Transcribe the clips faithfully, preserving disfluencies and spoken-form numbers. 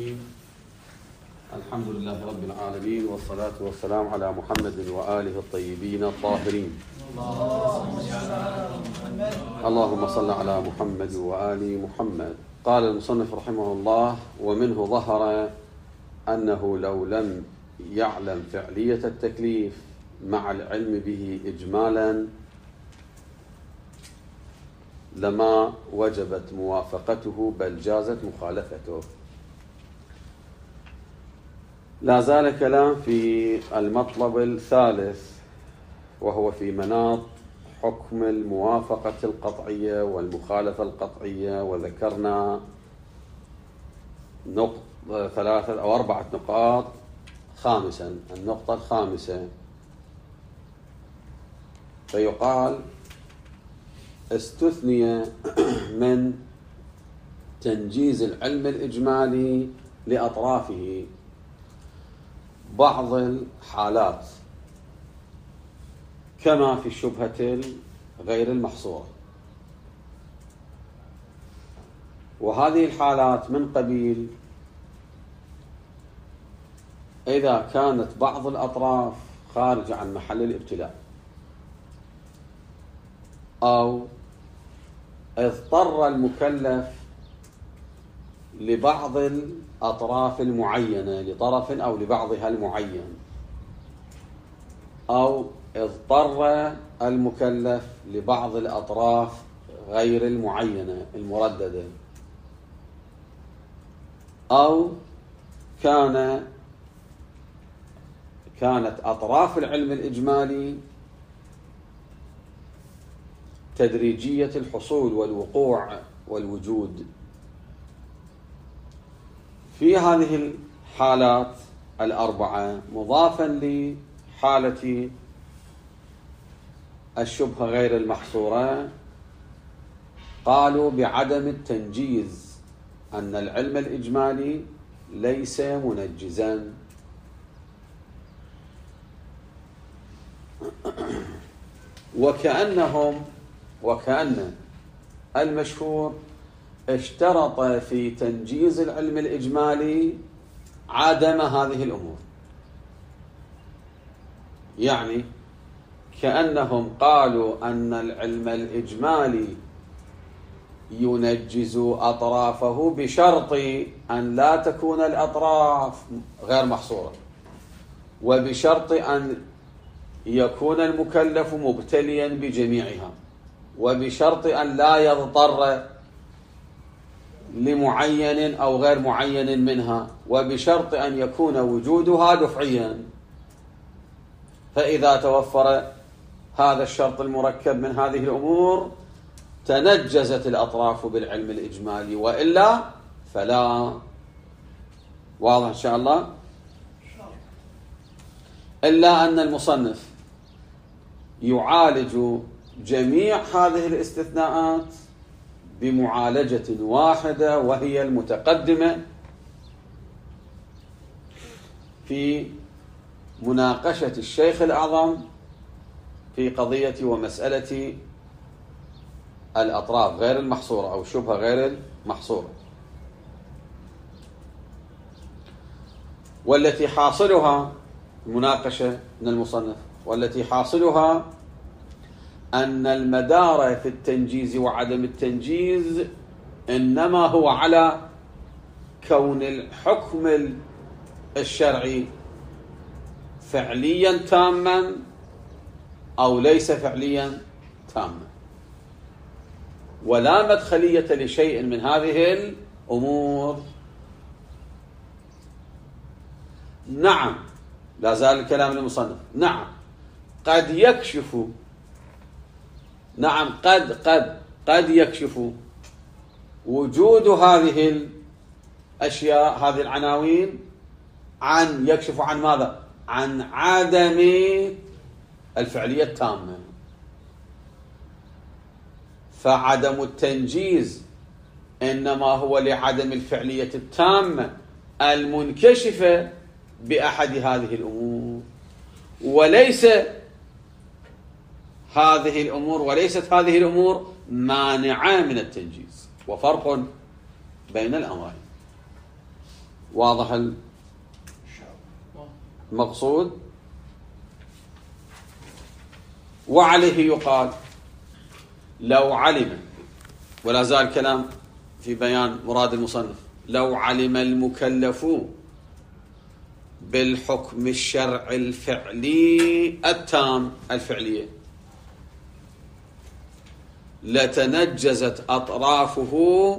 الرحيم. الحمد لله رب العالمين، والصلاة والسلام على محمد وآله الطيبين الطاهرين. اللهم صل على محمد وآل محمد. قال المصنف رحمه الله: ومنه ظهر أنه لو لم يعلم فعلية التكليف مع العلم به إجمالا لما وجبت موافقته بل جازت مخالفته. لا زال كلام في المطلب الثالث، وهو في مناط حكم الموافقة القطعية والمخالفة القطعية، وذكرنا نقط ثلاثة أو أربعة نقاط. خامسا، النقطة الخامسة، فيقال استثني من تنجيز العلم الإجمالي لأطرافه بعض الحالات كما في الشبهة غير المحصورة، وهذه الحالات من قبيل إذا كانت بعض الأطراف خارجة عن محل الابتلاء، أو اضطر المكلف لبعض الأطراف المعينة لطرف أو لبعضها المعين، أو اضطر المكلف لبعض الأطراف غير المعينة المرددة، أو كان كانت أطراف العلم الإجمالي تدريجية الحصول والوقوع والوجود. في هذه الحالات الأربعة، مضافا لحالة الشبهة غير المحصورة، قالوا بعدم التنجيز، أن العلم الإجمالي ليس منجزا. وكأنهم وكأن المشهور اشترط في تنجيز العلم الإجمالي عدم هذه الأمور، يعني كأنهم قالوا أن العلم الإجمالي ينجز أطرافه بشرط أن لا تكون الأطراف غير محصورة، وبشرط أن يكون المكلف مبتليا بجميعها، وبشرط أن لا يضطر لمعين أو غير معين منها، وبشرط أن يكون وجودها دفعيا. فإذا توفر هذا الشرط المركب من هذه الأمور تنجزت الأطراف بالعلم الإجمالي، وإلا فلا. واضح إن شاء الله؟ إلا أن المصنف يعالج جميع هذه الاستثناءات بمعالجة واحدة، وهي المتقدمة في مناقشة الشيخ الأعظم في قضية ومسألة الأطراف غير المحصورة أو الشبهة غير المحصورة، والتي حاصلها مناقشة من المصنف، والتي حاصلها أن المدار في التنجيز وعدم التنجيز إنما هو على كون الحكم الشرعي فعليا تاما أو ليس فعليا تاما، ولا مدخلية لشيء من هذه الأمور. نعم، لا زال الكلام للمصنف، نعم قد يكشف نعم قد قد قد يكشف وجود هذه الأشياء، هذه العناوين، عن يكشف عن ماذا؟ عن عدم الفعلية التامة. فعدم التنجيز إنما هو لعدم الفعلية التامة المنكشفة بأحد هذه الأمور، وليس هذه الأمور وليست هذه الأمور مانعة من التنجيز. وفرق بين الأمرين. واضح المقصود؟ وعليه يقال لو علم، ولا زال كلام في بيان مراد المصنف، لو علم المكلف بالحكم الشرعي الفعلي التام الفعلية لتنجزت أطرافه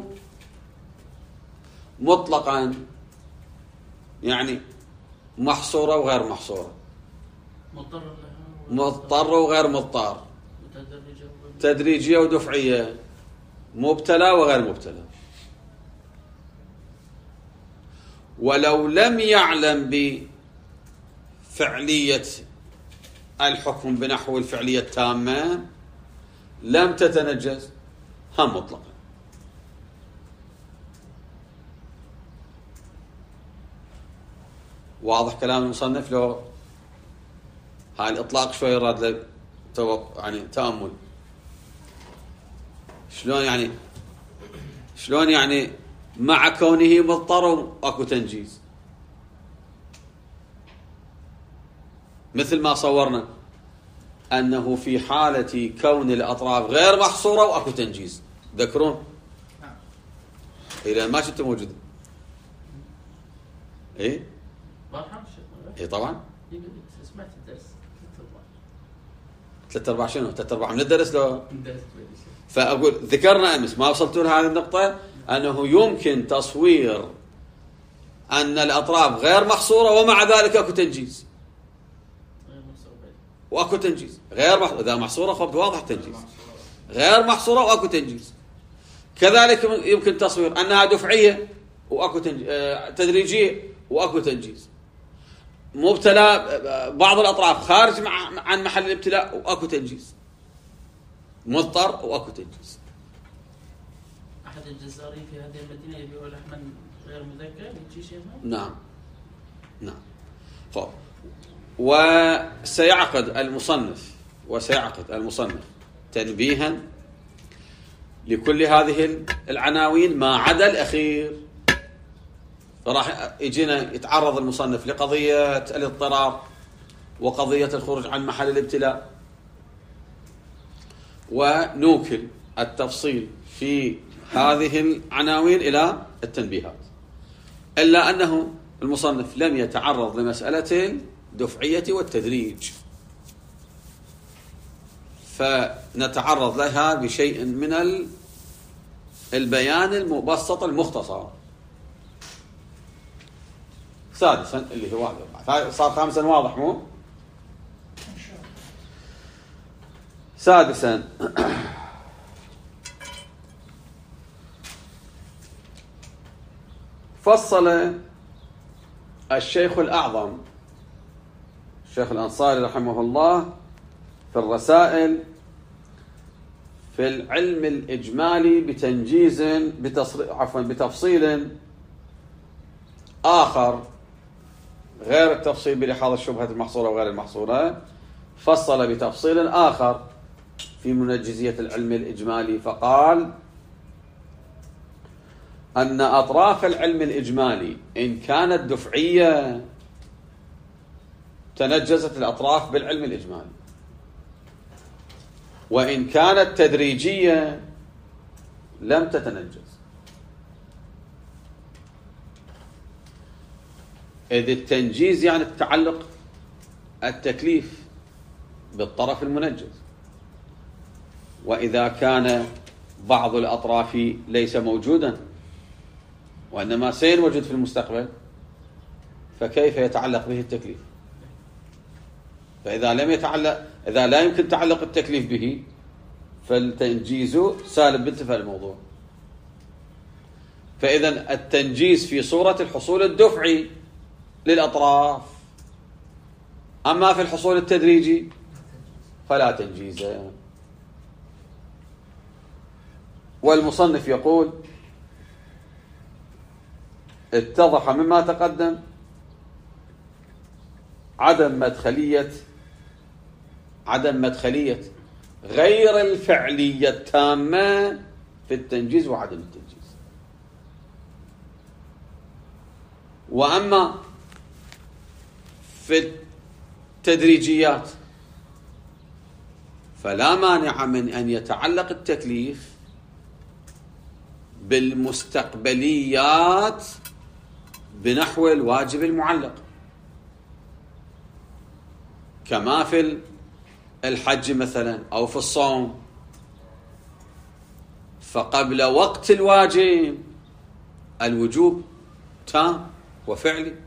مطلقا، يعني محصورة وغير محصورة، مضطر وغير مضطر، تدريجية ودفعية، مبتلى وغير مبتلى. ولو لم يعلم بفعلية الحكم بنحو الفعلية التامة لم تتنجز هم مطلقا. واضح كلام المصنف؟ لو هاي الإطلاق شوي راد له يعني تأمل. شلون يعني شلون يعني مع كونه مضطر اكو تنجيز، مثل ما صورنا انه في حالة كون الاطراف غير محصورة واكو تنجيز. تذكرون؟ الى ما شفت موجود. ايه ايه طبعا. سمعت الدرس ثلاثة ارباع شنو؟ ثلاثة ارباع من الدرس لو فاقول ذكرنا امس ما وصلتوا لهذه النقطة انه يمكن تصوير ان الاطراف غير محصورة ومع ذلك اكو تنجيز. واكو تنجيز غير محصورة، اذا محصورة خب واضح تنجيز، غير محصورة واكو تنجيز. كذلك يمكن تصوير انها دفعية واكو تنجيز، تدريجية واكو تنجيز، مبتلى بعض الاطراف خارج عن محل الابتلاء واكو تنجيز، مضطر واكو تنجيز. احد الجزارين في هذه المدينه يبيعوا لحما غير مذكى يجي شيء؟ نعم نعم. طيب، وسيعقد المصنف وسيعقد المصنف تنبيها لكل هذه العناوين ما عدا الاخير. فراح يجينا يتعرض المصنف لقضيه الاضطرار وقضيه الخروج عن محل الابتلاء، ونوكل التفصيل في هذه العناوين إلى التنبيهات، إلا أنه المصنف لم يتعرض لمسألة الدفعية والتدريج، فنتعرض لها بشيء من البيان المبسط المختصر. سادسا اللي هو واحد صار خامسا واضح مو؟ سادسا فصل الشيخ الأعظم الشيخ الأنصاري رحمه الله في الرسائل في العلم الإجمالي بتنجيز بتصريح عفوا بتفصيل آخر غير التفصيل بلحاظ الشبهة المحصورة وغير المحصورة. فصل بتفصيل آخر في منجزية العلم الإجمالي فقال أن أطراف العلم الإجمالي إن كانت دفعية تنجزت الأطراف بالعلم الإجمالي، وإن كانت تدريجية لم تتنجز، إذ التنجيز يعني التعلق التكليف بالطرف المنجز، وإذا كان بعض الأطراف ليس موجودا وإنما سينوجد في المستقبل فكيف يتعلق به التكليف؟ فإذا لم يتعلق إذا لا يمكن تعلق التكليف به فالتنجيز سالب بانتفاء الموضوع. فإذا التنجيز في صورة الحصول الدفعي للأطراف، أما في الحصول التدريجي فلا تنجيز. والمصنف يقول اتضح مما تقدم عدم مدخلية عدم مدخلية غير الفعلية التامة في التنجيز وعدم التنجيز. وأما في التدريجيات فلا مانع من أن يتعلق التكليف بالمستقبليات بنحو الواجب المعلق، كما في الحج مثلا أو في الصوم، فقبل وقت الواجب الوجوب تام وفعلي،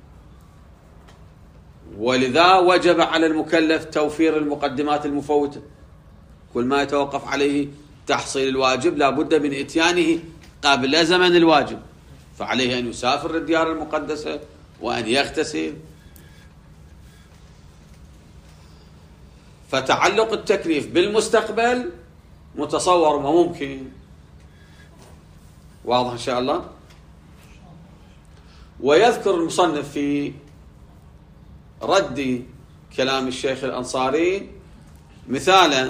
ولذا وجب على المكلف توفير المقدمات المفوتة. كل ما يتوقف عليه تحصيل الواجب لا بد من إتيانه قبل زمن الواجب، فعليه أن يسافر للديار المقدسة وأن يغتسل. فتعلق التكليف بالمستقبل متصور وممكن. واضح إن شاء الله. ويذكر المصنف في رد كلام الشيخ الأنصاري مثالا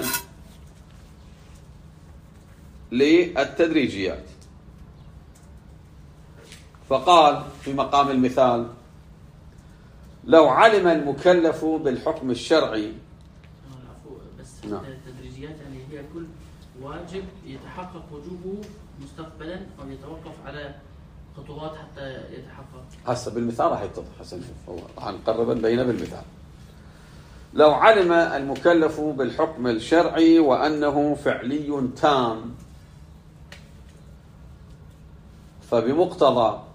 للتدريجيات، فقال في مقام المثال: لو علم المكلف بالحكم الشرعي. بس التدريجيات يعني هي كل واجب يتحقق وجوبه مستقبلا أو يتوقف على خطوات حتى يتحقق. هسه بالمثال راح يتضح. حسن شوف راح نقرب بينه بالمثال. لو علم المكلف بالحكم الشرعي وأنه فعلي تام، فبمقتضى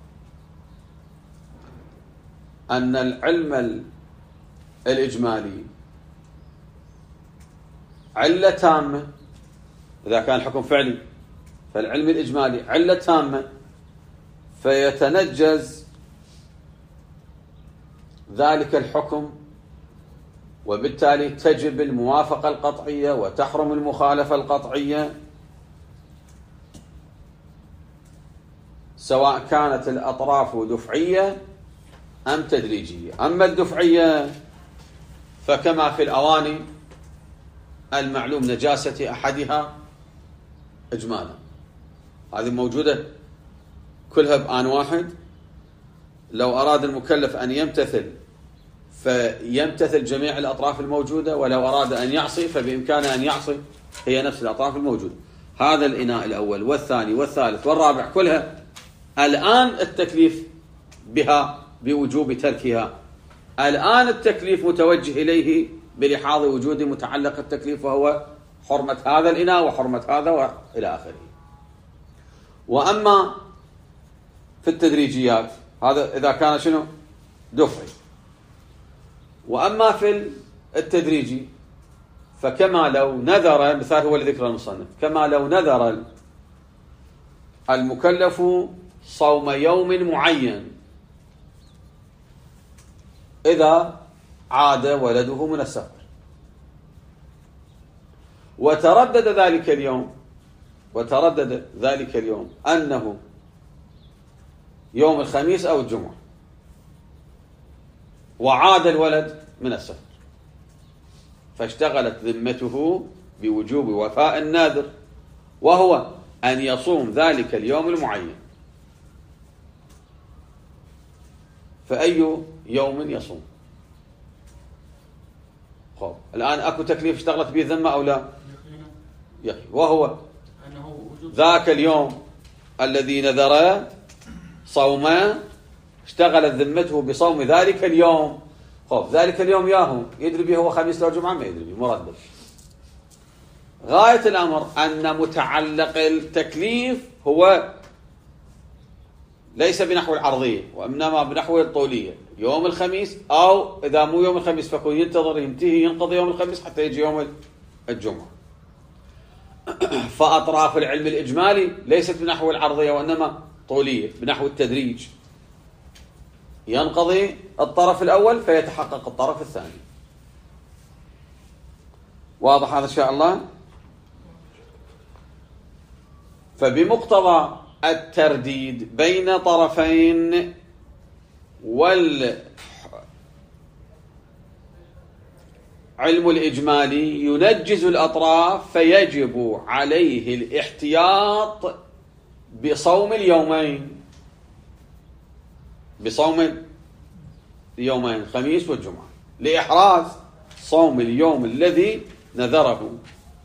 أن العلم الإجمالي علة تامة، إذا كان الحكم فعلي فالعلم الإجمالي علة تامة، فيتنجز ذلك الحكم، وبالتالي تجب الموافقة القطعية وتحرم المخالفة القطعية، سواء كانت الأطراف دفعية أم تدريجية. أما الدفعية فكما في الأواني المعلوم نجاسة أحدها إجمالا، هذه موجودة كلها بآن واحد. لو أراد المكلف أن يمتثل فيمتثل جميع الأطراف الموجودة، ولو أراد أن يعصي فبإمكانه أن يعصي هي نفس الأطراف الموجودة. هذا الإناء الأول والثاني والثالث والرابع كلها الآن التكليف بها بوجوب تركها، الآن التكليف متوجه إليه بلحاظ وجود متعلق التكليف وهو حرمة هذا الإناء وحرمة هذا وإلى آخره. وأما في التدريجيات هذا إذا كان شنو دفعي. وأما في التدريجي فكما لو نذر، مثال هو اللي ذكره المصنف، كما لو نذر المكلف صوم يوم معين إذا عاد ولده من السفر، وتردد ذلك اليوم وتردد ذلك اليوم أنه يوم الخميس أو الجمعة، وعاد الولد من السفر، فاشتغلت ذمته بوجوب وفاء الناذر، وهو أن يصوم ذلك اليوم المعين. فأي يوم يصوم؟ خب الآن أكو تكليف اشتغلت به ذمة أو لا؟ يقين. وهو ذاك اليوم الذي نذر صومه اشتغلت ذمته بصوم ذلك اليوم. خب ذلك اليوم ياهو يدري به هو خميس لو جمعة ما يدري به، مردد. غاية الأمر أن متعلق التكليف هو ليس بنحو العرضية وإنما بنحو الطولية، يوم الخميس، أو إذا مو يوم الخميس فكون ينتظر ينتهي ينقضي يوم الخميس حتى يجي يوم الجمعة. فأطراف العلم الإجمالي ليست بنحو العرضية وإنما طولية بنحو التدريج، ينقضي الطرف الأول فيتحقق الطرف الثاني. واضح هذا إن شاء الله؟ فبمقتضى الترديد بين طرفين والعلم الإجمالي ينجز الأطراف، فيجب عليه الاحتياط بصوم اليومين، بصوم اليومين الخميس والجمعة لإحراز صوم اليوم الذي نذره.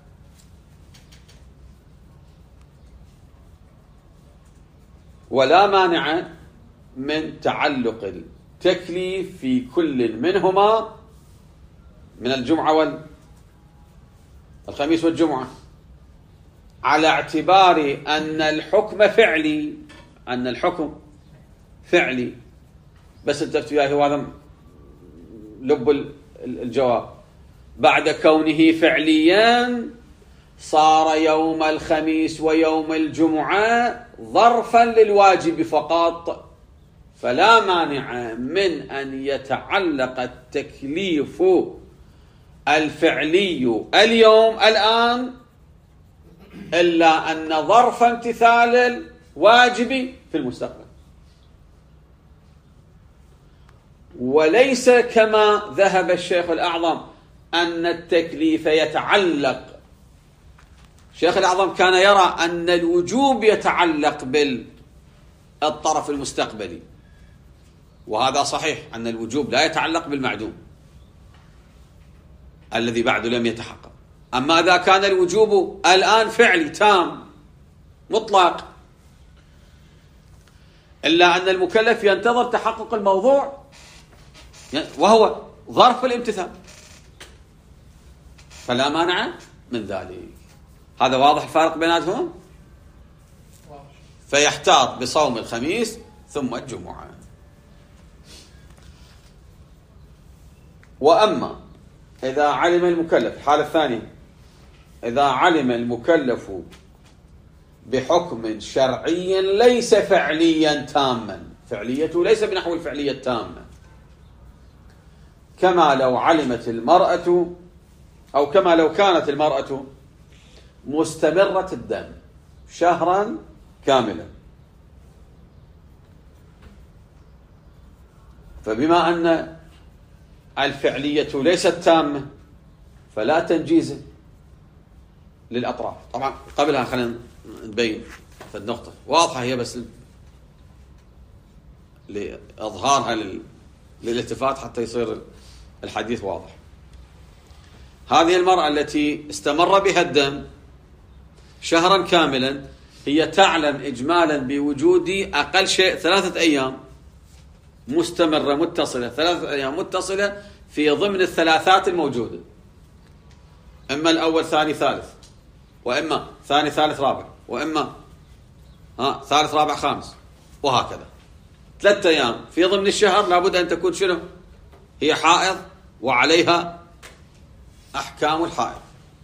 ولا مانع من تعلق التكليف في كل منهما من الجمعة والخميس والجمعة على اعتبار أن الحكم فعلي، أن الحكم فعلي. بس انتبهت وياي، هذا لب الجواب. بعد كونه فعليا صار يوم الخميس ويوم الجمعة ظرفا للواجب فقط، فلا مانع من أن يتعلق التكليف الفعلي اليوم الآن، إلا أن ظرف امتثال الواجب في المستقبل. وليس كما ذهب الشيخ الأعظم أن التكليف يتعلق. الشيخ الأعظم كان يرى أن الوجوب يتعلق بالطرف المستقبلي، وهذا صحيح أن الوجوب لا يتعلق بالمعدوم الذي بعده لم يتحقق. أما إذا كان الوجوب الآن فعلي تام مطلق، إلا أن المكلف ينتظر تحقق الموضوع وهو ظرف الامتثال، فلا مانع من ذلك. هذا واضح الفارق بيناتهم؟ فيحتاط بصوم الخميس ثم الجمعة. وأما إذا علم المكلف، الحالة الثانية، إذا علم المكلف بحكم شرعي ليس فعليا تاما، فعليته ليس بنحو الفعلية التامة، كما لو علمت المرأة أو كما لو كانت المرأة مستمرة الدم شهرا كاملا، فبما أن الفعلية ليست تامة فلا تنجيز للأطراف. طبعا قبلها خلينا نبين في النقطة واضحة هي، بس لإظهارها لل... للالتفات حتى يصير الحديث واضح. هذه المرأة التي استمر بها الدم شهرا كاملا هي تعلم إجمالا بوجود أقل شيء ثلاثة أيام مستمرة متصلة، ثلاثة أيام متصلة في ضمن الثلاثات الموجودة، إما الأول ثاني ثالث، وإما ثاني ثالث رابع، وإما ها ثالث رابع خامس، وهكذا. ثلاثة أيام في ضمن الشهر لابد أن تكون شنو؟ هي حائض وعليها أحكام الحائض.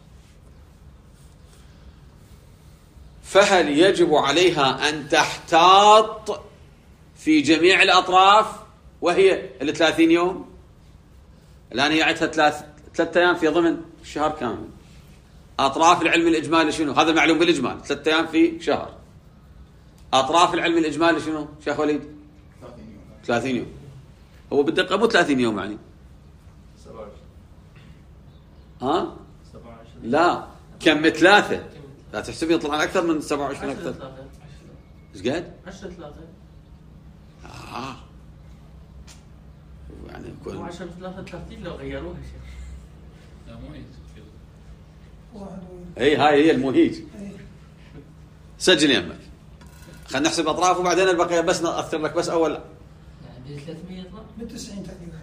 فهل يجب عليها أن تحتاط في جميع الأطراف وهي الثلاثين يوم؟ الآن هي عندها ثلاث ثلاثة أيام في ضمن الشهر كامل. أطراف العلم الإجمالي شنو؟ هذا معلوم بالإجمال، ثلاثة أيام في شهر. أطراف العلم الإجمالي شنو شيخ وليد؟ ثلاثين يوم. هو بالدقة مو ثلاثين يوم يعني. ها؟ لا كم ثلاثة، لا تحسب يطلع أكثر من سبعة وعشرين أكثر. إيش قد؟ عشرة ثلاثة. آه. يعني يكون. عشرة ثلاثة ثلاثين لو غيروها شيخ. لا مو اي هاي هي المهيج. سجل يمك. خلينا نحسب اطراف وبعدين البقيه بس ناثر لك بس اول. يعني ثلاثمية يطلع من تسعين تقريبا.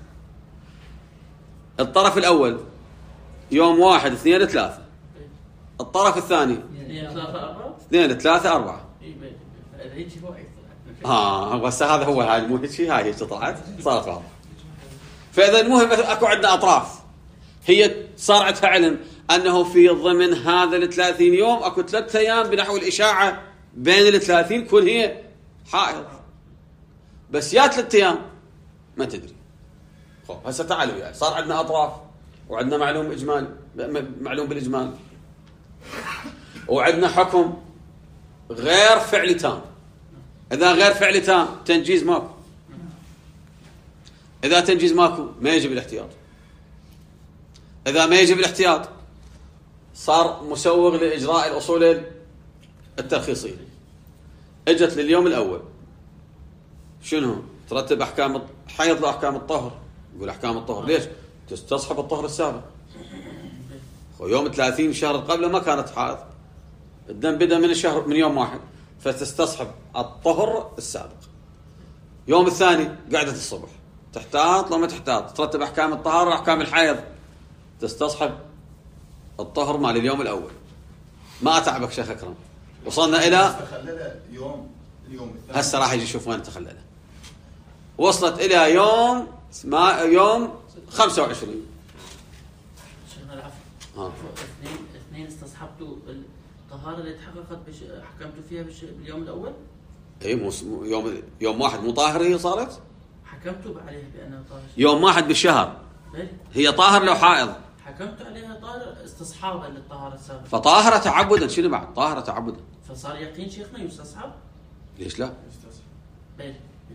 الطرف الاول يوم واحد اثنين ثلاثة. الطرف الثاني اثنين ثلاثة أربعة. اثنين ثلاثة أربعة. إيه هيك هو أكثر. ها بس هذا هو هاي المهيج، هاي هي طلعت صارت واضحة. فإذا المهم أكو عندنا أطراف، هي صار عندها علم أنه في ضمن هذا الثلاثين يوم أكو ثلاثة أيام بنحو الإشاعة بين الثلاثين كل هي حائض، بس يا ثلاثة أيام ما تدري. خب هسه تعالوا يعني صار عندنا أطراف وعندنا معلوم إجمال معلوم بالإجمال، وعندنا حكم غير فعلي تام. إذا غير فعلي تام تنجيز ماكو، إذا تنجيز ماكو ما يجب الاحتياط. إذا ما يجب الاحتياط صار مسوغ لإجراء الأصول الترخيصية. اجت لليوم الأول شنو ترتب أحكام الحيض لأحكام الطهر. يقول أحكام الطهر ليش؟ تستصحب الطهر السابق. ويوم ثلاثين شهر قبله ما كانت حائض، الدم بدأ من الشهر من يوم واحد، فتستصحب الطهر السابق. يوم الثاني قعدة الصبح، تحتاط لما تحتاط، ترتب أحكام الطهارة أحكام الحيض، تستصحب الطهر مال اليوم الأول. ما أتعبك شيخ أكرم. وصلنا إلى يوم اليوم هسه راح يجي يشوف وين تخلله. وصلت إلى يوم ما يوم خمسة وعشرين. شيخنا العفو. ها. اثنين اثنين استصحبتوا الطهارة اللي تحققت بش... حكمتوا فيها بش... باليوم الأول؟ اي مو يوم يوم واحد مو طاهر هي صارت؟ حكمتوا عليها بأنها طاهر. يوم واحد بالشهر. بل. هي طاهر لو حائض. حكمتوا عليها طاهر استصحابا للطهارة السابقة. فطاهرة تعبدا. شنو بعد؟ طاهرة تعبدا. فصار يقين شيخنا يستصحب؟ ليش لا؟ بل.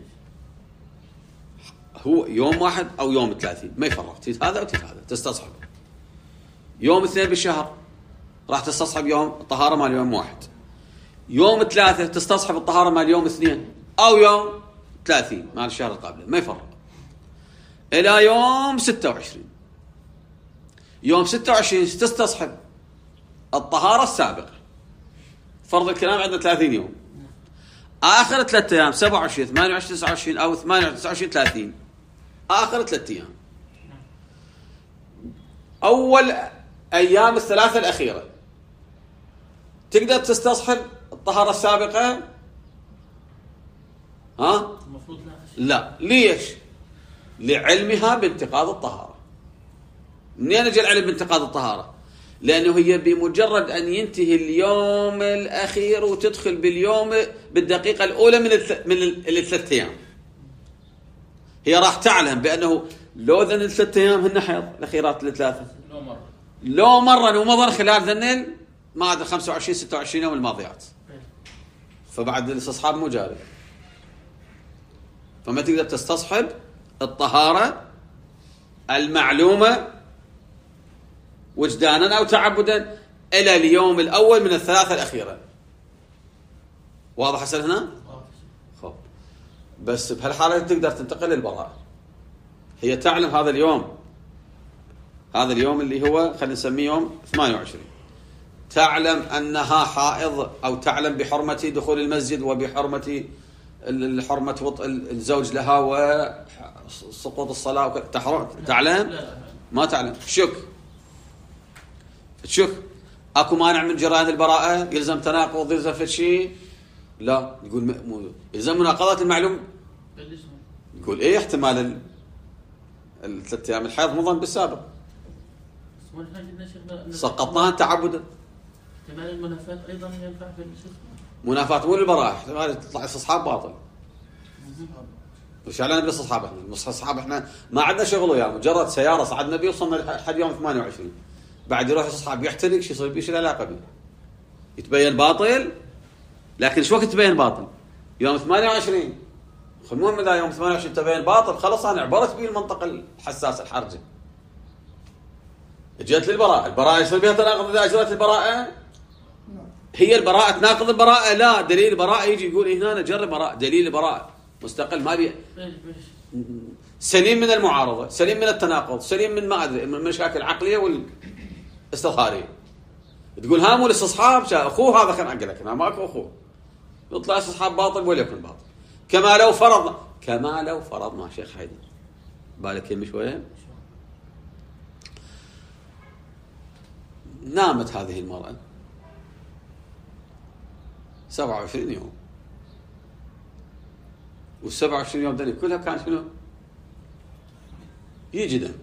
هو يوم واحد أو يوم ثلاثين ما يفرق، تيت هذا أو تيت هذا تستصحب. يوم اثنين بالشهر راح تستصحب يوم الطهارة مال يوم واحد. يوم ثلاثة تستصحب الطهارة مال يوم اثنين أو يوم ثلاثين مال الشهر القابل، ما يفرق. إلى يوم ستة وعشرين. يوم ستة وعشرين تستصحب الطهارة السابقة. فرض الكلام عندنا ثلاثين يوم. آخر ثلاثة أيام سبعة وعشرين ثمانية وعشرين تسعة وعشرين أو ثمانية وعشرين تسعة وعشرين ثلاثين. آخر ثلاثة أيام. أول أيام الثلاثة الأخيرة تقدر تستصحب الطهارة السابقة؟ ها؟ المفروض لا. لا. ليش؟ لعلمها بانتقاض الطهارة. منين اجى العلم بانتقاض الطهارة؟ لأنه هي بمجرد أن ينتهي اليوم الأخير وتدخل باليوم بالدقيقة الأولى من من الثلاث أيام، هي راح تعلم بأنه لو ذن الثلاث أيام هن حيض الأخيرات الثلاثة، لو مرة لو مرة ومضر خلال ذنين ما عدا خمسة وعشرين ستة وعشرين يوم الماضيات، فبعد الاستصحاب مو جاري. فما تقدر تستصحب الطهارة المعلومة وجدانا أو تعبدا إلى اليوم الأول من الثلاثة الأخيرة. واضح حسن هنا؟ خب. بس بهالحالة تقدر تنتقل للبراءة. هي تعلم هذا اليوم، هذا اليوم اللي هو خلينا نسميه يوم ثمانية وعشرين، تعلم أنها حائض أو تعلم بحرمة دخول المسجد وبحرمة الحرمة الزوج لها وسقوط الصلاة. تعلم؟ ما تعلم. شك شك اكو مانع من جرائم البراءة؟ يلزم تناقض؟ يلزم في شيء؟ لا. يقول مو يلزم مناقضة المعلوم. يقول ايه احتمال الثلاث ايام الحيض مضن بالسابق سقطناها تعبدا. احتمال المنافات ايضا ينفع بالشيء. منافات مو للبراءة، احتمال تطلع استصحاب باطل. وش علينا بالاستصحاب؟ احنا الاستصحاب احنا ما عندنا شغل وياه، مجرد سيارة صعدنا بيه وصلنا لحد يوم ثمانية وعشرين، بعد يروح استصحاب يحترق شو يصير بيه؟ شو العلاقة به؟ يتبين باطل، لكن شو وقت يتبين باطل؟ يوم ثمانية وعشرين. المهم اذا يوم ثمانية وعشرين تبين باطل خلاص انا عبرت به المنطقة الحساسة الحرجة. جت للبراءة، البراءة يصير بها تناقض اذا اجرت البراءة؟ هي البراءة تناقض البراءة؟ لا. دليل البراءة يجي يقول هنا نجرب براءة، دليل البراءة مستقل ما بي سليم من المعارضة، سليم من التناقض، سليم من ما ادري من المشاكل العقلية والاستظهارية. تقول ها مو الاستصحاب اخوه هذا كان عقلك، انا ماكو اخوه، يطلع استصحاب باطل ولا يكون باطل. كما لو فرضنا كما لو فرضنا شيخ حيدر بالك يم شويه، نامت هذه المرأة سبعة وعشرين يوم، والسبعة وعشرين يوم دني كلها كان شنو؟ يجي دم.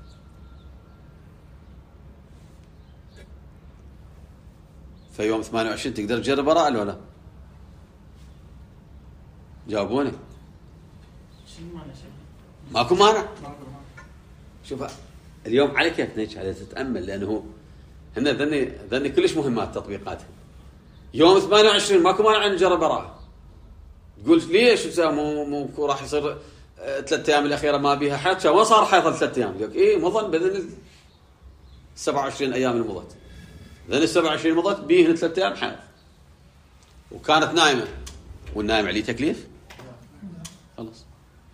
في يوم ثمانية وعشرين تقدر تجرب براءة ولا لا؟ جاوبوني. ماكو مانع. شوف اليوم عليك يا تنيش على تتأمل، لأنه هنا ذني ذني كلش مهمات تطبيقاتها. يوم ثمانية وعشرين ماكو مانع أن نجرب براءة. تقول ليش مو مو راح يصير ثلاث أيام الأخيرة ما بيها حيض؟ ما صار حيض ثلاث أيام. يقول إيه مضن بدل سبعة وعشرين أيام المضت. ذن السبعة وعشرين مضت بيهن ثلاث أيام حيض. وكانت نايمة، والنايم عليه تكليف؟ خلاص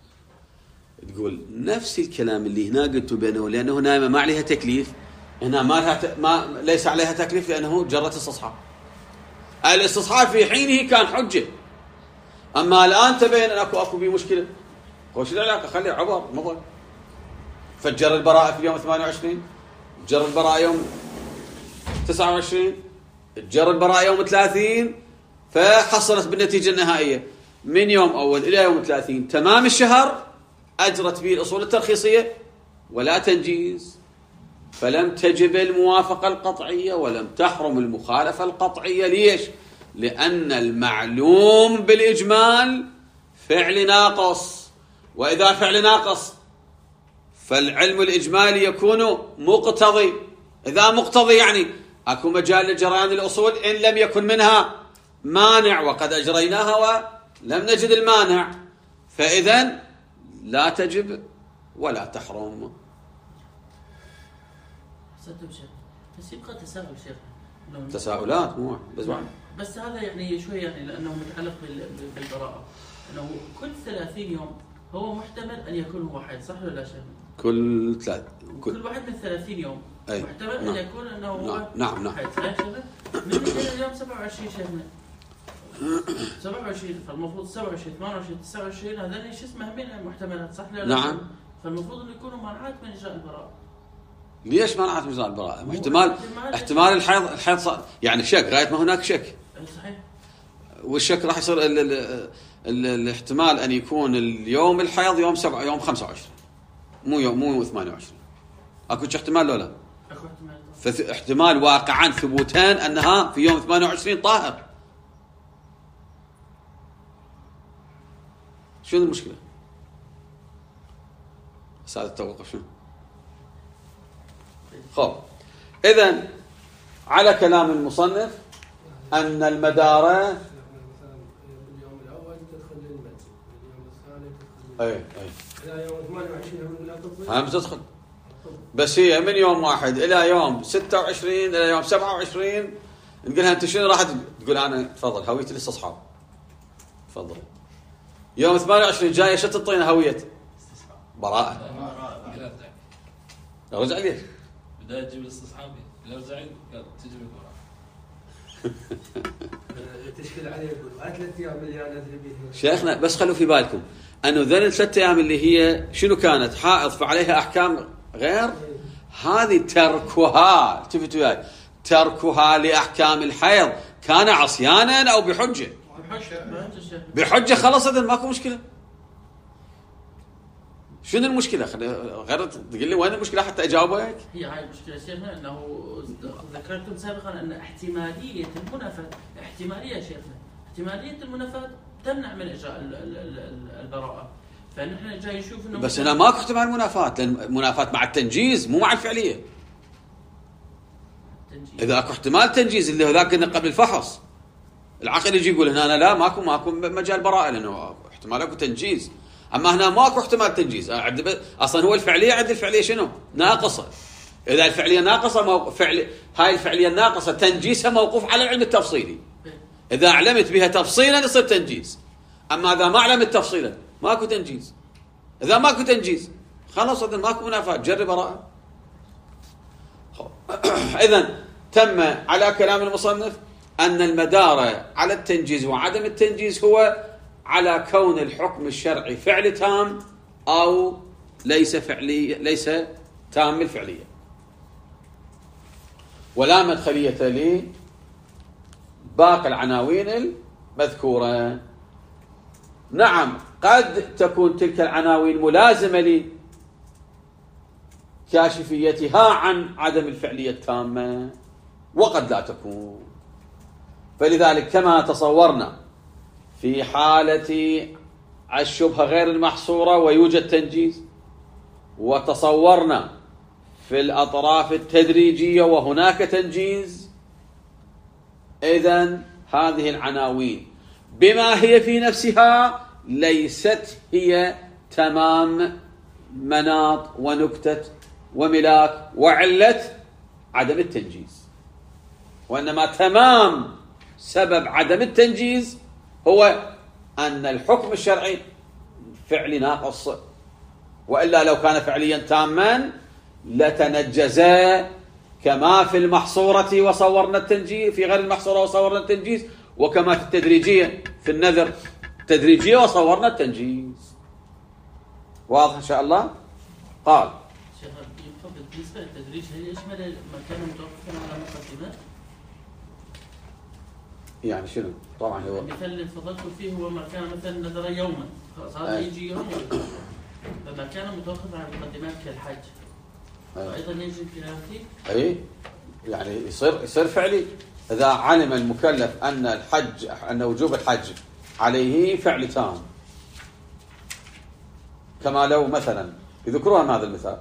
يقول نفس الكلام اللي هنا قلته بأنه لأنه هنا ما عليها تكليف، هنا ما, لها ت... ما ليس عليها تكليف لأنه جرت استصحاب. الاستصحاب في حينه كان حجة، أما الآن تبين أن أكو أكو بيه مشكلة، وش العلاقة؟ خليه عبر مضى. فجر البراءة في اليوم ثمانية وعشرين، جر البراءة يوم تسعة وعشرين، جر البراءة يوم ثلاثين، فحصلت بالنتيجة النهائية من يوم أول إلى يوم ثلاثين تمام الشهر أجرت به الأصول الترخيصية ولا تنجيز، فلم تجب الموافقة القطعية ولم تحرم المخالفة القطعية. ليش؟ لأن المعلوم بالإجمال فعل ناقص، وإذا فعل ناقص فالعلم الإجمالي يكون مقتضي، إذا مقتضي يعني أكو مجال لجريان الأصول إن لم يكن منها مانع، وقد أجريناها ولم نجد المانع، فإذن لا تجب ولا تحرم. بس يبقى تساؤل شيخ، تساؤلات مو بس بعد. بس هذا يعني شوي يعني لأنه متعلق بالبراءة، أنه كل ثلاثين يوم هو محتمل أن يكون هو حيض، صح ولا لا شيخ؟ كل ثلاث كل, كل واحد من ثلاثين يوم أي. محتمل نعم. أن يكون أنه هو نعم نعم, نعم. حيض، صحيح شيخ؟ من اليوم سبعة وعشرين شيخنا سبعة وعشرين، فالمفروض سبعة وعشرين ثمانية وعشرين تسعة وعشرين هذول شو اسمه من محتملات، صح ولا لا؟ نعم. فالمفروض أن يكونوا مانعات من إجراء البراءة. ليش منعت من إجراء البراءة؟ احتمال احتمال الحيض الحيض صار يعني شك غاية ما هناك شك. صحيح. والشك راح يصير ال ال ال الاحتمال أن يكون اليوم الحيض يوم سبعة يوم خمسة وعشرين مو يوم مو ثمانية وعشرين. أكو احتمال ولا؟ أكو احتمال. فاحتمال واقعا ثبوتان أنها في يوم ثمانية وعشرين طاهر. شنو المشكلة؟ ساعة التوقف شنو؟ خب إذن على كلام المصنف أن المدارة اليوم الأول تدخل للمنزل، اليوم الثاني تدخل أي أي إلى يوم ثمانية وعشرين لا تدخل. هم تدخل، بس هي من يوم واحد إلى يوم ستة وعشرين إلى يوم سبعة وعشرين نقولها أنت شنو راح تقول؟ أنا تفضل هوية الاستصحاب تفضل. يوم ثمانية وعشرين جاية شو تعطينا هوية؟ براءة. رجع ليش؟ بداية تجيب الاستصحابي لو زعل قال تجيب البراءة. تشكل عليه يقول ثلاث أيام اللي أنا أذهب بيها. شيخنا بس خلوا في بالكم أنه ذن الثلاث أيام اللي هي شنو كانت حائض فعليها أحكام غير هذه تركها، التفتوا وياي، تركها لأحكام الحيض كان عصيانا أو بحجة؟ بحجة خلصت ماكو مشكلة. شنو المشكلة؟ غير تقول لي وين المشكلة حتى أجاوبك؟ هي هاي المشكلة شيخنا أنه ذكرتم سابقا أن احتمالية المنافاة احتمالية شيخنا احتمالية المنافاة تمنع من إجراء البراءة، فنحن جاي نشوف إنه بس هنا ماكو احتمال منافاة، لأن المنافاة مع التنجيز مو مع الفعلية. التنجيز. إذا اكو احتمال تنجيز اللي هو ذاك قبل الفحص العقل يجي يقول هنا أنا لا ماكو ماكو مجال براءة لأنه احتمال اكو تنجيز، أما هنا ماكو احتمال تنجيز. أصلا هو الفعلية عند الفعلية شنو؟ ناقصة. إذا الفعلية ناقصة مو... فعل... هاي الفعلية الناقصة تنجيزها موقوف على العلم التفصيلي. إذا علمت بها تفصيلا يصير تنجيز، أما إذا ما علمت تفصيلا ماكو تنجيز. إذا ماكو تنجيز خلاص إذا ماكو منافاة جرب براءة. إذن تم على كلام المصنف أن المدار على التنجيز وعدم التنجيز هو على كون الحكم الشرعي فعل تام أو ليس فعلي ليس تام الفعلية. ولا مدخلية لي باقي العناوين المذكورة. نعم قد تكون تلك العناوين ملازمة لي كاشفيتها عن عدم الفعلية التامة وقد لا تكون. فلذلك كما تصورنا في حالة الشبهة غير المحصورة ويوجد تنجيز، وتصورنا في الأطراف التدريجية وهناك تنجيز، إذن هذه العناوين بما هي في نفسها ليست هي تمام مناط ونكتة وملاك وعلة عدم التنجيز، وإنما تمام سبب عدم التنجيز هو أن الحكم الشرعي فعل ناقص وإلا لو كان فعليا تاما لتنجزا كما في المحصورة وصورنا التنجيز، في غير المحصورة وصورنا التنجيز، وكما في التدريجية في النذر تدريجية وصورنا التنجيز. واضح إن شاء الله؟ قال شيخ يفضل بالنسبة للتدريج هل يشمل ما كان متوقفا على مقدمات؟ يعني شنو؟ طبعا هو المثال اللي تفضلتوا فيه هو ما كان مثلا نذر يوما، خلاص هذا يجي يوم، فما كان متوقفا على مقدمات كالحج أيضا يجي في هذه؟ أي يعني يصير يصير فعلي إذا علم المكلف أن الحج أن وجوب الحج عليه فعل تام، كما لو مثلا يذكروها من هذا المثال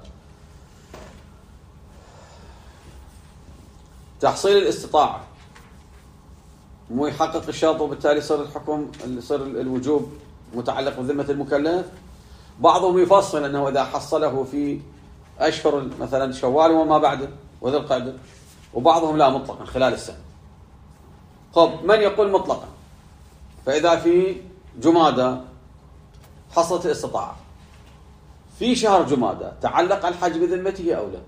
تحصيل الاستطاعة مو يحقق الشرط وبالتالي يصير الحكم يصير الوجوب متعلق بذمة المكلف. بعضهم يفصل أنه إذا حصله في أشهر مثلا شوال وما بعده وذي القعدة، وبعضهم لا مطلقا خلال السنة. طب من يقول مطلقا؟ فإذا في جمادى حصلت الاستطاعة في شهر جمادى تعلق الحج بذمته أو لا؟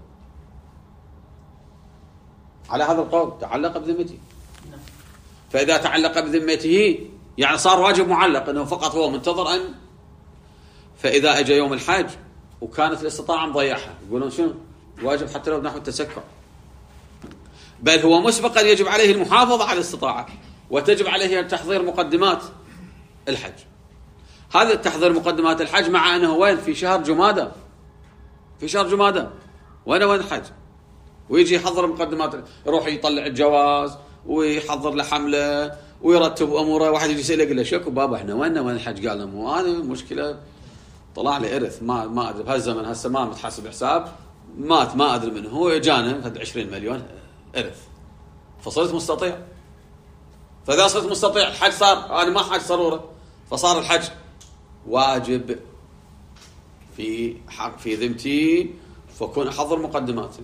على هذا القول تعلق بذمته. فإذا تعلق بذمته يعني صار واجب معلق أنه فقط هو منتظر أن، فإذا أجى يوم الحج وكانت الاستطاعة مضيعها يقولون شنو؟ واجب حتى لو نحو التسكع، بل هو مسبقا يجب عليه المحافظة على الاستطاعة وتجب عليه تحضير مقدمات الحج. هذا التحضير مقدمات الحج مع أنه وين؟ في شهر جمادى، في شهر جمادى وين وين الحج، ويجي يحضر مقدمات، يروح يطلع الجواز ويحضر له حمله ويرتب اموره. واحد يجي يسأله يقول له شكو بابا احنا وين وين الحج؟ قال له مو انا المشكله طلع لي ارث ما ما ادري بهالزمن هسه ما متحسب حساب، مات ما ادري منه، هو اجانا فد عشرين مليون ارث فصرت مستطيع. فاذا صرت مستطيع الحج صار انا ما حاج صروره، فصار الحج واجب في حق في ذمتي، فكون احضر مقدماتي.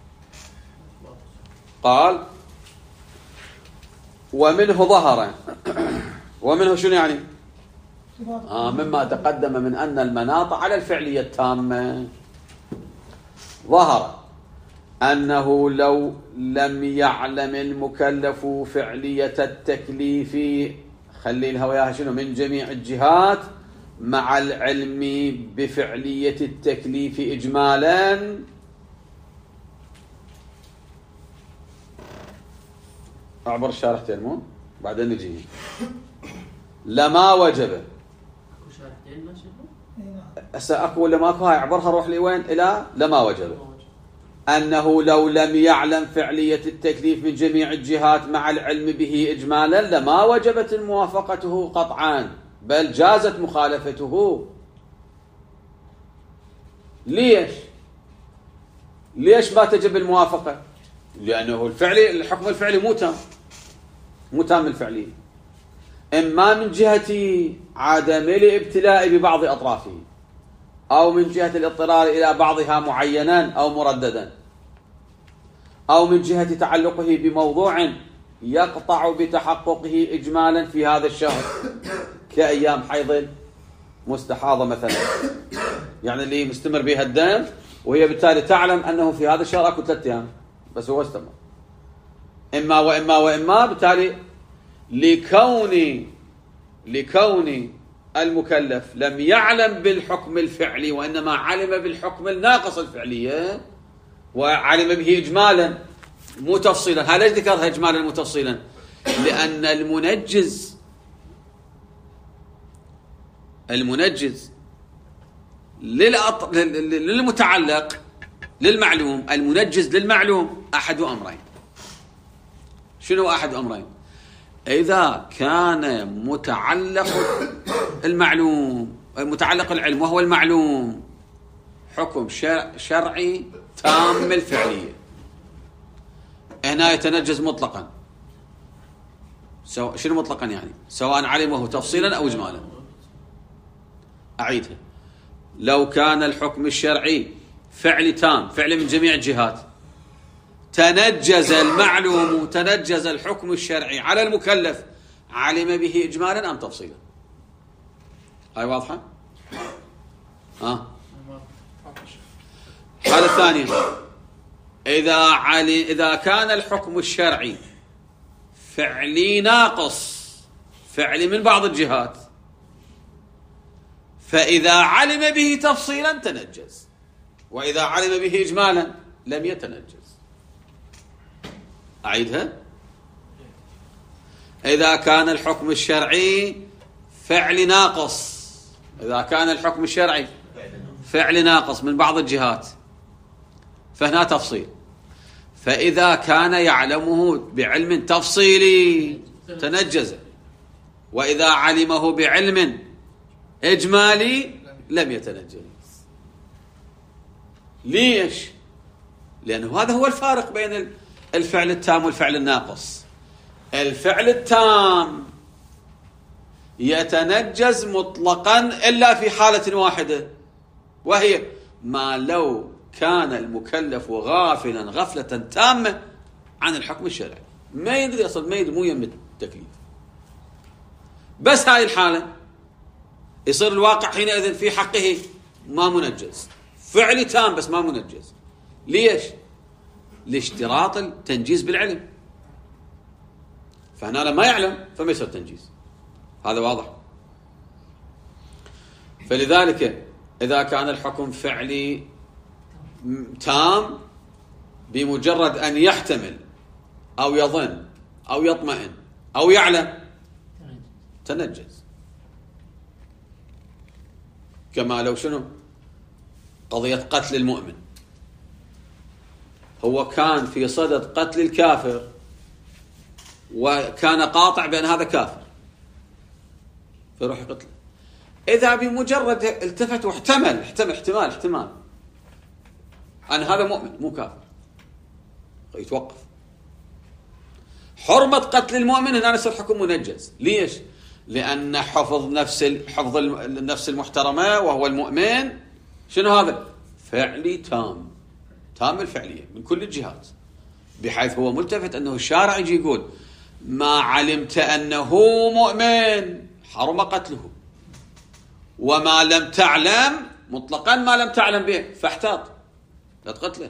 قال ومنه ظهر ومنه شنو يعني؟ آه مما تقدم من أن المناط على الفعلية التامة. ظهر أنه لو لم يعلم المكلف فعلية التكليف، خلي لها وياها شنو؟ من جميع الجهات مع العلم بفعلية التكليف إجمالا، أعبر الشارحتين مو بعدين نجي لما وجب. اكو شارحتين ما شنو؟ هسه اكو ولا ماكو؟ هاي اعبرها روح لي وين؟ الى لما وجب. انه لو لم يعلم فعلية التكليف من جميع الجهات مع العلم به اجمالا لما وجبت موافقته قطعا، بل جازت مخالفته. ليش؟ ليش ما تجب الموافقة؟ لأنه الفعلي الحكم الفعلي مو تام، مو تام الفعلي، إما من جهة عدم الابتلاء ببعض أطرافه، أو من جهة الاضطرار إلى بعضها معينا أو مرددا، أو من جهة تعلقه بموضوع يقطع بتحققه إجمالا في هذا الشهر كأيام حيض مستحاضة مثلا، يعني اللي مستمر بها الدم وهي بالتالي تعلم أنه في هذا الشهر أكو ثلاثة أيام بس هو استمر، إما وإما وإما. بالتالي لكون لكون المكلف لم يعلم بالحكم الفعلي وإنما علم بالحكم الناقص الفعلية وعلم به إجمالا مو تفصيلا. هل ذكرها إجمالا مو تفصيلا؟ لأن المنجز المنجز للأط... للمتعلق للمعلوم، المنجز للمعلوم أحد أمرين. شنو أحد أمرين؟ إذا كان متعلق المعلوم متعلق العلم وهو المعلوم حكم شرعي تام الفعلية، هنا يتنجز مطلقا. سو... شنو مطلقا يعني؟ سواء علمه تفصيلا أو إجمالا. أعيدها، لو كان الحكم الشرعي فعل تام، فعل من جميع الجهات، تنجز المعلوم تنجز الحكم الشرعي على المكلف، علم به إجمالا أم تفصيلا؟ هاي واضحة؟ ها؟ هذا الثاني. إذا علي إذا كان الحكم الشرعي فعلي ناقص، فعلي من بعض الجهات، فإذا علم به تفصيلا تنجز، وإذا علم به إجمالا لم يتنجز. أعيدها. إذا كان الحكم الشرعي فعل ناقص، إذا كان الحكم الشرعي فعل ناقص من بعض الجهات فهنا تفصيل. فإذا كان يعلمه بعلم تفصيلي تنجز، وإذا علمه بعلم إجمالي لم يتنجز. ليش؟ لأنه هذا هو الفارق بين الفعل التام والفعل الناقص. الفعل التام يتنجز مطلقا إلا في حالة واحدة، وهي ما لو كان المكلف غافلا غفلة تامة عن الحكم الشرعي، ما يدري أصلا، ما يدري، مو يم التكليف. بس هاي الحالة يصير الواقع حينئذ في حقه ما منجز، فعل تام بس ما منجز. ليش؟ لاشتراط التنجيز بالعلم. فهنا لما يعلم فما يصير تنجيز، هذا واضح. فلذلك إذا كان الحكم فعلي تام بمجرد أن يحتمل أو يظن أو يطمئن أو يعلم تنجز. كما لو شنو قضية قتل المؤمن، هو كان في صدد قتل الكافر وكان قاطع بأن هذا كافر فيروح يقتله. إذا بمجرد التفت واحتمل احتمل احتمال احتمال أن هذا مؤمن مو كافر يتوقف. حرمة قتل المؤمن هنا يصير حكم منجز. ليش؟ لأن حفظ نفس حفظ النفس المحترمة وهو المؤمن شنو هذا؟ فعلي تام، تام الفعلية من كل الجهات، بحيث هو ملتفت أنه الشارع يجي يقول ما علمت أنه مؤمن حرم قتله، وما لم تعلم مطلقا ما لم تعلم به فاحتاط لا تقتله.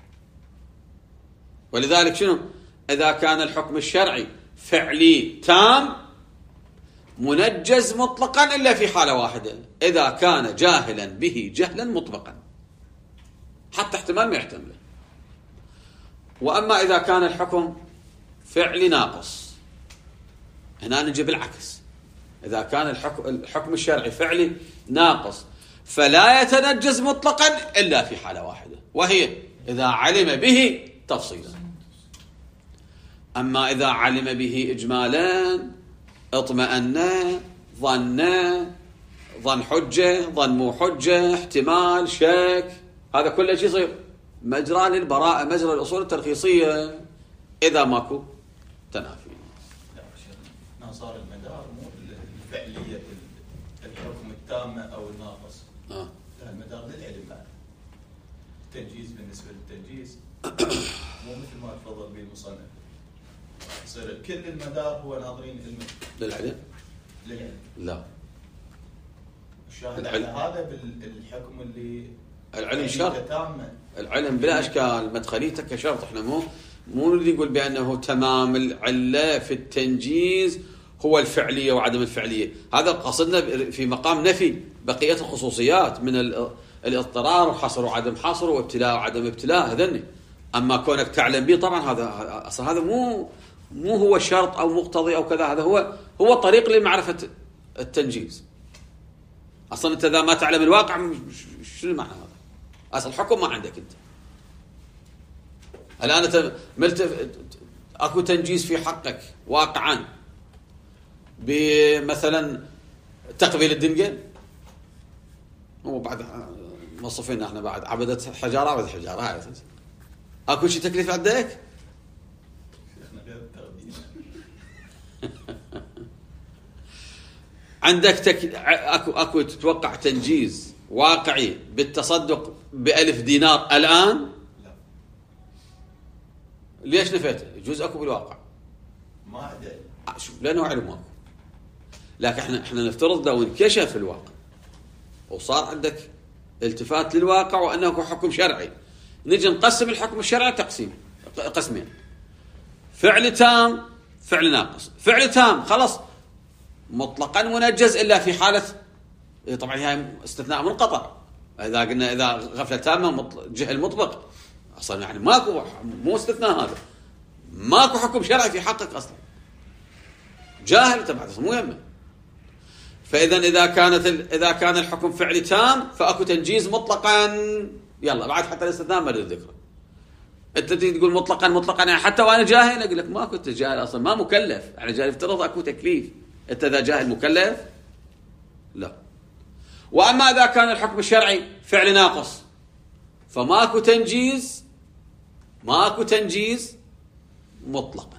ولذلك شنو؟ إذا كان الحكم الشرعي فعلي تام منجز مطلقا إلا في حالة واحدة، إذا كان جاهلا به جهلا مطبقا حتى احتمال ما يحتمله. وأما إذا كان الحكم فعلي ناقص، هنا نجي بالعكس. إذا كان الحكم, الحكم الشرعي فعلي ناقص فلا يتنجز مطلقا إلا في حالة واحدة، وهي إذا علم به تفصيلا. أما إذا علم به إجمالا اطمأن، ظن، ظن حجة، ظن مو حجة، احتمال، شك، هذا كله شيء يصير مجرى للبراءة، مجرى الأصول الترخيصية إذا ماكو تنافي. لا صار المدار مو الفعلية الحكم التامة أو الناقص، آه. لا المدار للعلم بعد. التنجيز بالنسبة للتنجيز مو مثل ما تفضل به المصنف، يصير كل المدار هو ناظرين علم للعلم؟ للعلم لا، الشاهد على هذا بالحكم اللي العلم شرط، تامة. العلم بلا أشكال مدخليته كشرط. احنا مو مو اللي يقول بأنه تمام العلة في التنجيز هو الفعلية وعدم الفعلية، هذا قصدنا في مقام نفي بقية الخصوصيات من الاضطرار وحصر وعدم حصر وابتلاء وعدم ابتلاء هذني. أما كونك تعلم به طبعا هذا أصلا هذا مو مو هو شرط أو مقتضي أو كذا، هذا هو هو طريق لمعرفة التنجيز. أصلا أنت إذا ما تعلم الواقع شنو معنى هذا؟ أصل الحكم ما عندك أنت. الآن أنت ملتف أكو تنجيز في حقك واقعا بمثلا تقبيل الدنجة، وبعد مصفين احنا بعد عبدت حجارة عبدت حجارة، هاي أكو شيء تكليف عندك؟ عندك تك... أكو أكو تتوقع تنجيز واقعي بالتصدق بألف دينار الآن؟ لا. ليش نفيته؟ يجوز أكو بالواقع ما أدري شوف لأنه علم أكو، لكن احنا احنا نفترض لو انكشف الواقع وصار عندك التفات للواقع وأنه حكم شرعي نجي نقسم الحكم الشرعي تقسيم قسمين: فعل تام، فعل ناقص. فعل تام خلاص مطلقا منجز الا في حاله، طبعا هي استثناء منقطع. اذا قلنا اذا غفله تامه جهل مطلق اصلا يعني ماكو، مو استثناء هذا، ماكو حكم شرعي في حقك اصلا، جاهل تبع مو يمه. فاذا اذا كانت اذا كان الحكم فعل تام فاكو تنجيز مطلقا، يلا بعد حتى الاستثناء ما اريد ذكره. انت تقول مطلقا مطلقا يعني حتى وانا جاهل اقول لك ما كنت جاهل اصلا، ما مكلف، يعني جاهل افترض اكو تكليف، انت اذا جاهل مكلف؟ لا. واما اذا كان الحكم الشرعي فعل ناقص فماكو تنجيز، ماكو تنجيز مطلقا.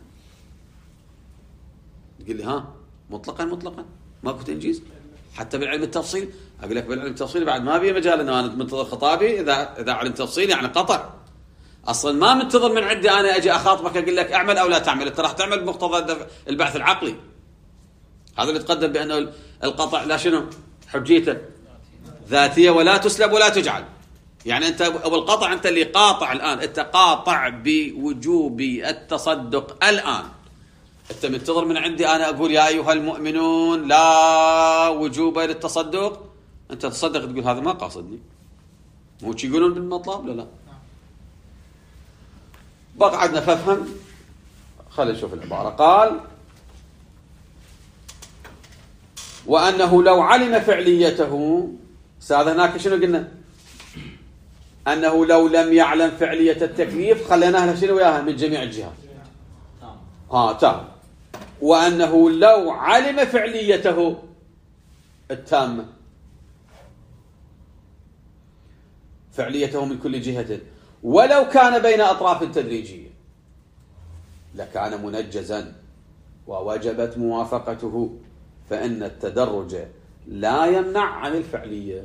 تقول لي ها مطلقا مطلقا ماكو تنجيز حتى بالعلم التفصيل؟ اقول لك بالعلم التفصيل بعد ما بي مجال انه انا منتظر خطابي، اذا اذا علم تفصيل يعني قطع، اصلا ما منتظر من عندي انا اجي اخاطبك اقول لك اعمل او لا تعمل، انت راح تعمل بمقتضى البحث العقلي. هذا اللي تقدم بانه القطع لا شنو حجيته ذاتيه ولا تسلب ولا تجعل، يعني انت ابو القطع انت اللي قاطع الان، انت قاطع بوجوب التصدق الان، انت منتظر من عندي انا اقول يا ايها المؤمنون لا وجوب للتصدق، انت تصدق تقول هذا ما قاصدني، مو شي يقولون بالمطلب؟ لا لا. بقى عندنا ففهم، خلينا نشوف العبارة. قال: وأنه لو علم فعليته، هذا هناك شنو قلنا؟ أنه لو لم يعلم فعلية التكليف خليناها شنو وياها من جميع الجهات. ها تام. وأنه لو علم فعليته التامة، فعليته من كل جهة، ولو كان بين أطراف تدريجية لكان منجزا ووجبت موافقته، فإن التدرج لا يمنع عن الفعلية.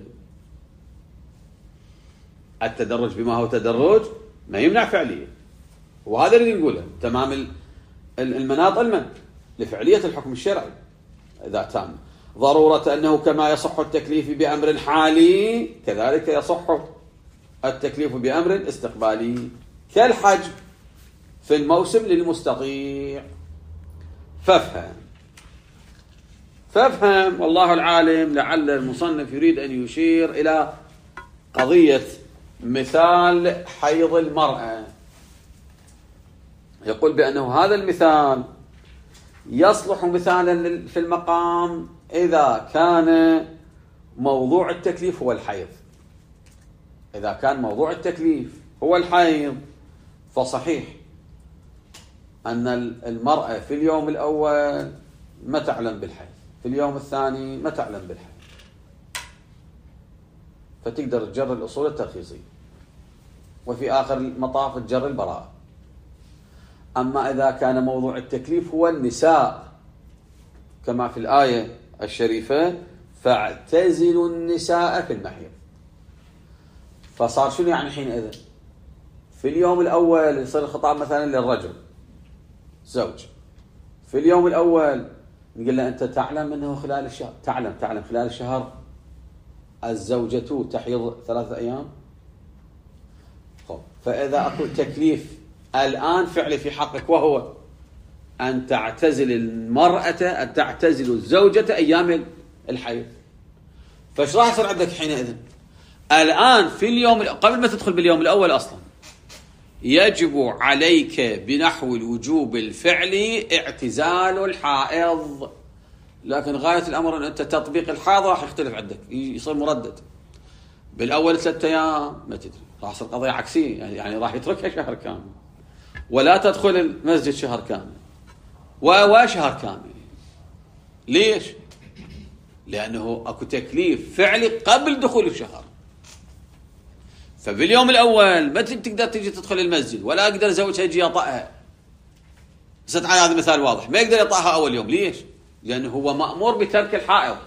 التدرج بما هو تدرج ما يمنع فعلية، وهذا اللي نقوله تمام المناط المن لفعلية الحكم الشرعي إذا تام. ضرورة أنه كما يصح التكليف بأمر حالي كذلك يصح التكليف بأمر استقبالي، كالحج في الموسم للمستطيع. فافهم فافهم والله العالم. لعل المصنف يريد أن يشير إلى قضية مثال حيض المرأة، يقول بأنه هذا المثال يصلح مثالا في المقام إذا كان موضوع التكليف هو الحيض. إذا كان موضوع التكليف هو الحيض فصحيح أن المرأة في اليوم الأول ما تعلم بالحيض، في اليوم الثاني ما تعلم بالحيض، فتقدر تجر الأصول الترخيصية، وفي آخر المطاف تجر البراءة. أما إذا كان موضوع التكليف هو النساء كما في الآية الشريفة: فاعتزلوا النساء في المحيض، فصار شنو يعني حينئذ؟ في اليوم الأول يصير الخطاب مثلا للرجل زوج، في اليوم الأول نقول له أنت تعلم أنه خلال الشهر، تعلم تعلم خلال الشهر الزوجة تحيض ثلاثة أيام. خب فإذا أكو تكليف الآن فعلي في حقك وهو أن تعتزل المرأة، أن تعتزل الزوجة أيام الحيض، فايش راح يصير عندك حينئذ؟ الآن في اليوم قبل ما تدخل باليوم الأول أصلا يجب عليك بنحو الوجوب الفعلي اعتزال الحائض، لكن غاية الأمر أن أنت تطبيق الحائض راح يختلف عندك، يصير مردد. بالأول ثلاثة أيام ما تدري، راح يصير قضية عكسية، يعني راح يتركها شهر كامل، ولا تدخل المسجد شهر كامل وشهر كامل. ليش؟ لأنه أكو تكليف فعلي قبل دخول الشهر. فباليوم الأول ما تقدر تيجي تدخل المسجد، ولا أقدر زوجها يجي يطأها. ستعال هذا مثال واضح، ما يقدر يطأها أول يوم. ليش؟ لأنه هو مأمور بترك الحائض،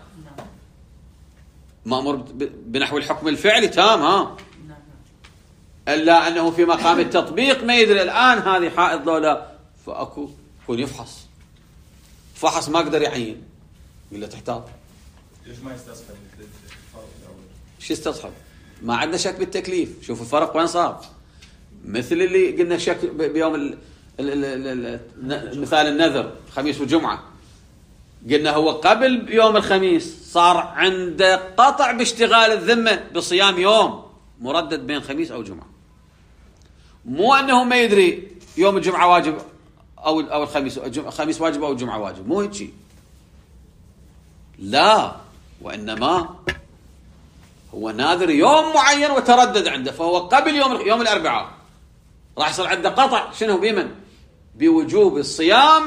مأمور بنحو الحكم الفعلي تام، ها إلا أنه في مقام التطبيق ما يدري الآن هذه حائض لو لا، فأكو يكون يفحص فحص ما قدر يعين، يقول له تحتاط. ليش ما يستصحب الفرق الأول؟ شو يستصحب؟ ما عندنا شك بالتكليف. شوف الفرق وين صار. مثل اللي قلنا شك بيوم ال ال ال ال مثال النذر خميس وجمعة، قلنا هو قبل يوم الخميس صار عنده قطع باشتغال الذمة بصيام يوم مردد بين خميس أو جمعة، مو أنه ما يدري يوم الجمعة واجب أو أو الخميس الخميس واجب أو الجمعة واجب، مو هيك شيء، لا، وإنما هو ناذر يوم معين وتردد عنده، فهو قبل يوم يوم الأربعاء راح يصير عنده قطع شنو بمن؟ بوجوب الصيام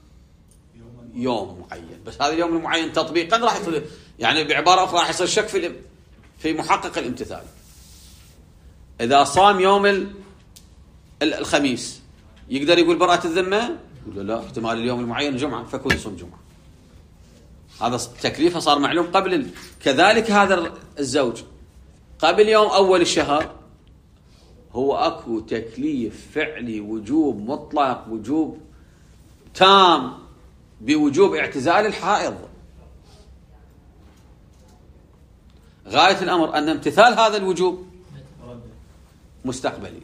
يوم معين، بس هذا اليوم المعين تطبيقا راح يصير، يعني بعبارة أخرى راح يصير شك في في محقق الامتثال. إذا صام يوم الخميس يقدر يقول براءة الذمة؟ يقول لا، احتمال اليوم المعين جمعة فكون يصوم جمعة. هذا تكليفه صار معلوم قبل ال... كذلك هذا الزوج قبل يوم أول الشهر هو أكو تكليف فعلي وجوب مطلق وجوب تام بوجوب اعتزال الحائض. غاية الأمر أن امتثال هذا الوجوب مستقبلي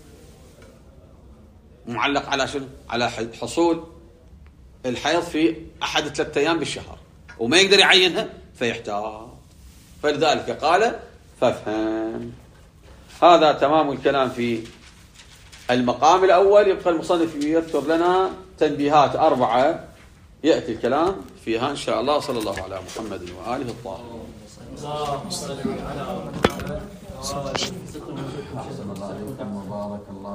معلق على شنو؟ على حصول الحيض في أحد ثلاثة أيام بالشهر وما يقدر يعينها فيحتاج، فلذلك قال فافهم. هذا تمام الكلام في المقام الأول. يبقى المصنف يذكر لنا تنبيهات أربعة يأتي الكلام فيها إن شاء الله. صلى الله على محمد وآله الطاهرين. اللهم صل على محمد.